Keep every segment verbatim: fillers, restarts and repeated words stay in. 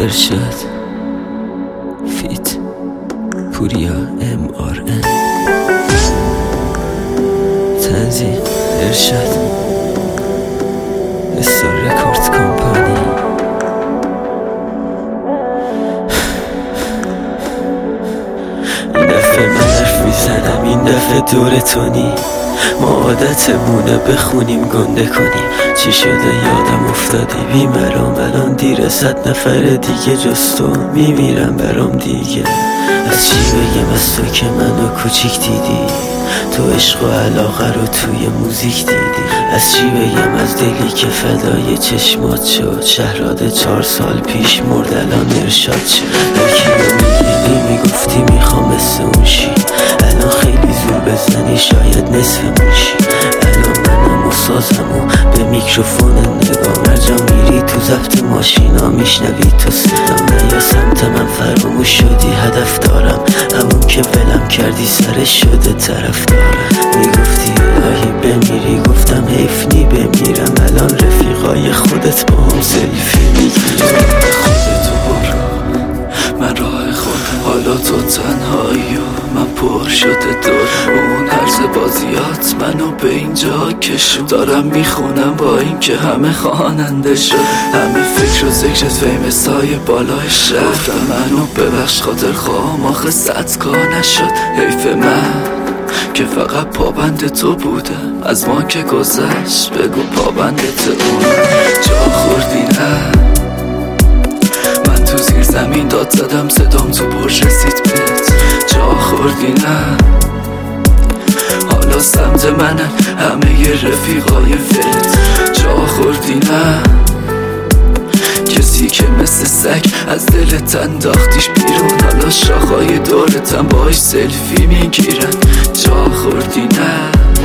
ارشاد فیت پوریا ام آر ان تنظیم ارشاد استار رکورد کمپانی. این دفعه من حرف میزنم، این دفعه دور تونی ما عادتمونه بخونیم گنده کنیم. چی شده یادم افتادی بیمرام الان دیره، صد نفر دیگه جز تو میمیرم برام دیگه. از چی بگم از تو که منو کوچیک دیدی، تو عشق و علاقه رو توی موزیک دیدی. از چی بگم از دلی که فدای چشمات شد، شهراد چهار سال پیش مرد الان ارشاد شد. هرکی رو میبینی میگفتی میخوام مثل اون شی، الان خیلی زور بزنی شاید نصف موشی. الان منم و سازم و به میکروفون نگاه، مرجا میری تو ضبط ماشینا میشنوی تو صدام. نه یا سمت من فراموش شدی هدف دارم، همون که ولم کردی سرش شده طرف دارم. میگفتی الهی بمیری گفتم حیف نی بمیرم، الان رفیقای خودت با هم سلفی میگیرم. خودتو برو من راه خودم، حالا تو تنهایی و من پر شده دارم. اون عرض بازیات منو به اینجا کشون، دارم میخونم با این که همه خواننده شد. همه فکر و ذکرت فیم سایه بالای شهر، گفتم منو ببخش خاطر خواهم آخه صدکار نشد. حیف من که فقط پابند تو بودم، از ما که گذشت بگو پابندت اون. جا خوردی نه من تو زیر زمین داد زدم صدام تو برج رسید بهت. جا خوردی نه حالا سمت منن همه ی رفیقای ولت. جا خوردی نه کسی که مثل سگ از دلت انداختیش بیرون، حالا شاخهای دورتم باش سلفی میگیرن. جا خوردی نه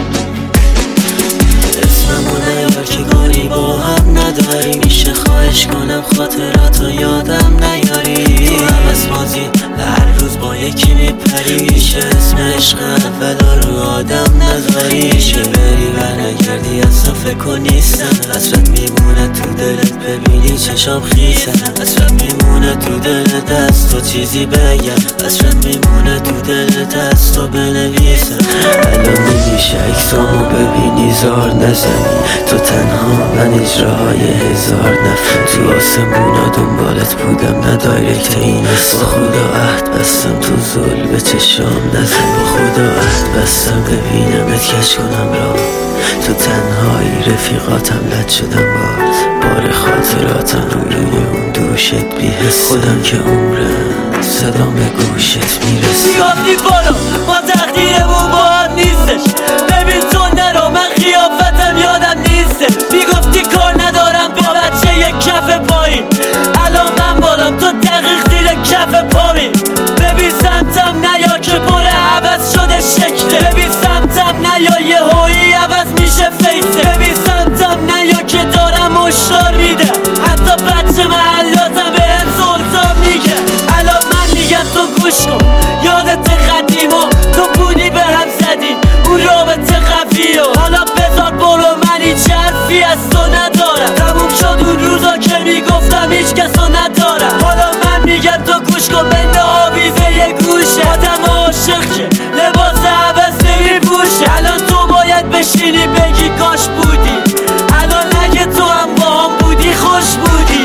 اسممونه یا که گاری با هم نداری، میشه خواهش کنم خاطراتو یادم نیاری. تو عوض بازی هر روز با یکی میپری، میشه اسم عشق اولا رو آدم نذاری. میشه بری و نگردی اصلا فکر کن نیستم، حسرت میمونه تو دلت ببینی چشام خیسم. حسرت میمونه تو دلت از تو چیزی بگم، حسرت میمونه تو دلت از تو بنویسم. الان نمیشه اکسامو ببینی زار نزنی، تو تنها من اجراهای هزار نفر. تو آسمونا دنبالت بودم نه دایرکت این است، با خدا عهد بستم تو زل به چشام نزن. با خدا عهد بستم ببینمت کش کنم را، تو تنهایی رفیقاتم لد شدم باز. بار خاطراتم روی روی اون دوشت بیهست، خودم که عمرم صدام به گوشت میرسه. میگفتی برو ما تقدیرمون با هم نیستش، ببین تو نرو من خیافتم یادم نیستش. میگفتی کار ندارم با بچه یک کف پایین، الان من بالام تو دقیق زیر کف پامین. ببین سمتم نیا که پر عوض شده شکله، ببین سمتم نیا یه هایی عوض میشه فیسه. ببین سمتم نیا که دارم مشتار میده، حتی بچه محلاتم به هم سلطان میگه. الان من میگم تو گوش کن یادت قدیما، تو بودی به هم زدی اون رابطه قوی و حالا بذار برو من هیچ حرفی از تو ندارم. تموم شد اون روزا که میگفتم هیچ کسو ندارم. حالا من میگم تو گوش کن بین آویزه یه گوشه، آدم عاشق که لباس عوض نمیپوشه. الان تو باید بشینی بگی کاش بودی، الان اگه تو هم با هم بودی خوش بودی.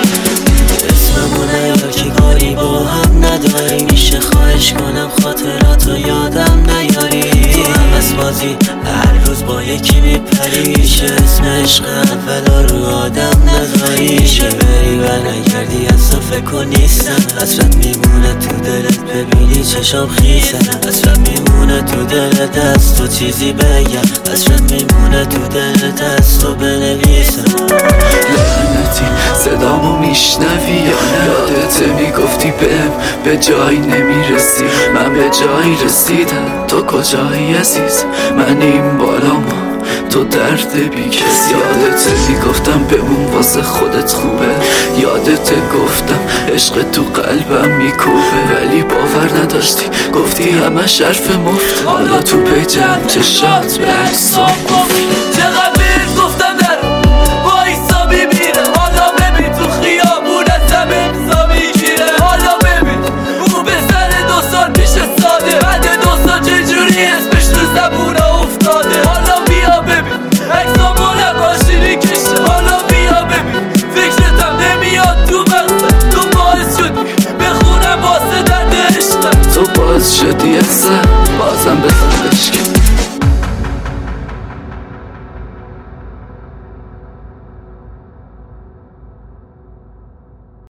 اسممونه یا که گاری با هم نداری، میشه خواهش کنم خاطراتو یادم نیاری. تو عوض بازی هر روز با یکی میپری، میشه اسم عشق اولا رو آدم نذاری. میشه بری و نگردی اصلا فکر کن نیستم، حسرت میمونه تو دلت ببینی چشام خیسم. حسرت میمونه تو دلت از تو چیزی بگم، حسرت میمونه تو دلت از تو بنویسم. لعنتی صدامو میشنوی یا نه؟ یادت میگفتی بهم به جایی نمیرسی، من به جایی رسیدم تو کجایی عزیز؟ من این بالامو تو درد بی کس. یادت میگفتم بمون واسه خودت خوبه، یادت گفتم عشق تو قلبم میکوبه، ولی باور نداشتی گفتی همه حرف مفت. حالا تو پیجم چشات به عکسام گفت، چقدر بهت گفتم در وایسا ببینم. حالا ببین تو خیابون از هم امضا میگیرم. اودینسه